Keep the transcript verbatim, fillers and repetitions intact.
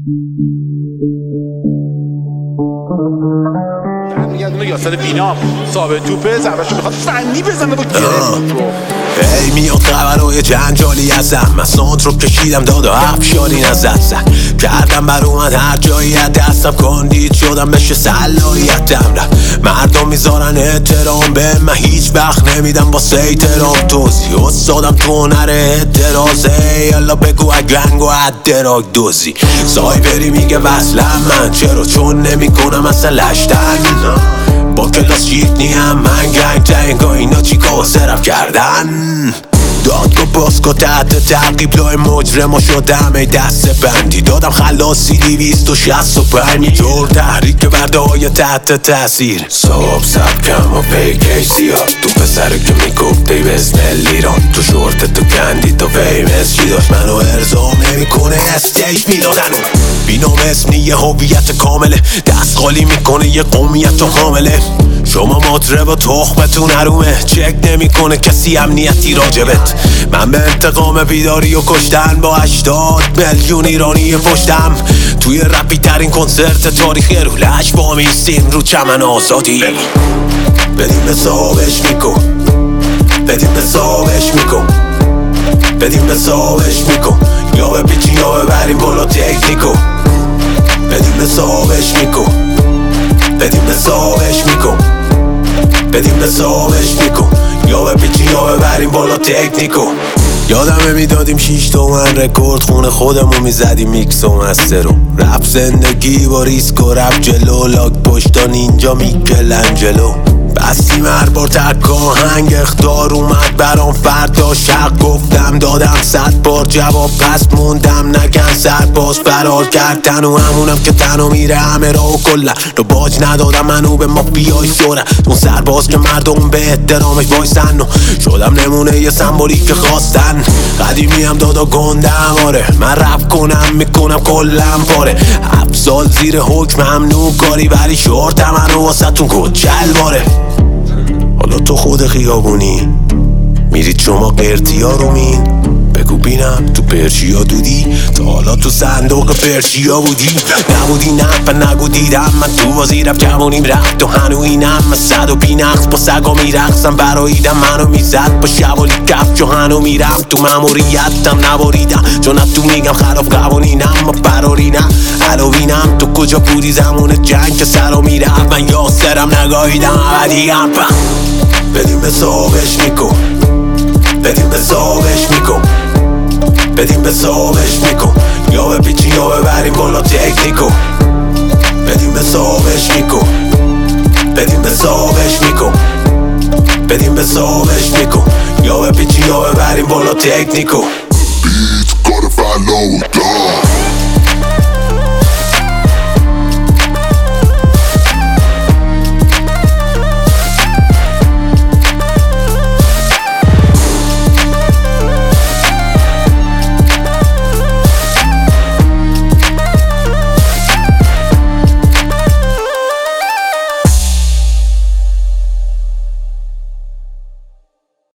برمیگردونه یاسر بینام ثابت توپه ضربه‌شو میخواد فنی بزنه با گرفت. ای میاد خبرهای جنجالی ازم، من سانت رو کشیدم داد و افشاری نزد زد کردم بر اومد هر جایی از دستم کندید شدم بشه صلاحیتم را مردم میذارن احترام به من هیچ وقت نمیدم واسه احترام توزی استادم تو هنر اعتراضه یالا بگو اگنگ و ادراک دوزی سایبری میگه وصلم من چرا چون نمیکنم اصلا لشتن با کلاس شیت نیم من گنگ جنگا اینا چی که سرف کردن دادگاه باسکو تحت تعقیب لای مجرم شدم ای دست بندی دادم خلاصی دیویست و شست و پنج جور تحریک برده های تحت تاثیر صاحب سبکم و پیکی سیاه تو پسره که میگفته بسم ایران تو شورت تو کندی تو فیمس چی داشت منو ارزا نمیکنه استیج میدادن بینام اسم یه هویت کامله دست خالی میکنه یه قومیت و حامله شما مطرب و تخمتون حرومه چک نمیکنه کسی امنیتی راجبت من به انتقام بیداری و کشتن با هشتاد میلیون ایرانی پشتم توی رپی ترین کنسرت تاریخ رو لش با میستیم رو چمن آزادی بدیم به صاحبش میکن بدیم به صاحبش میکن بدیم به صاحبش میکن یا به پیچی یا ببریم بالا تکنیکو بدیم به صاحبش میکن بدیم به صاحبش میکن بدیم به صاحبش میکن یا به پیچی یا ببریم بالا تکنیکو یادمه میدادیم شیش تومن رکورد خونه خودمو میزدیم میکس و مسترو رپ زندگی با ریسک و رپ جلو لاک پشتان اینجا میکل انجلو بستیم هر بار تک آهنگ اختار اومد برام فردا شق گفتم دادم صد بار جواب پس موندم نگن سرباز فرار کردن و همونم که تنو میره همه را و کلن رو باج ندادم منو به مافیای شورن اون سرباز که مردم به احترامش بایستن و شدم نمونه یه سمبولی که خواستن قدیمی هم دادا گندم آره من رپ کنم میکنم کلم پاره هفت سال زیر حکم ممنوع کاری ولی شورتم من رو واسه تون کچل باره حالا تو خود خیابونی میرید شما قرتیا رو مین بگو بینم تو پرشیا دودی تا حالا تو صندوق پرشیا بودی نبودی نه و نگو دیدم من تو بازی رفت جوانیم رفت و هنو اینم من صد و بی نقص با سگا میرقصم براییدم منو میزد با شوالی کف و هنو میرم تو مموریتم نباریدم چون تو میگم خلاف قوانینم ما فراری نه هلوینم تو کجا بودی زمان جنگ که سرا میرم من یاسرم نگاهیدم ابدیم بدیم به صاحبش میکن بدیم به صاحبش میکن بدیم به صاحبش میکن یا به پیچی یا ببریم بالا تکنیکو بدیم به صاحبش میکن بدیم به صاحبش میکن بدیم به صاحبش میکن یا به پیچی یا ببریم بالا تکنیکو Beats gotta follow down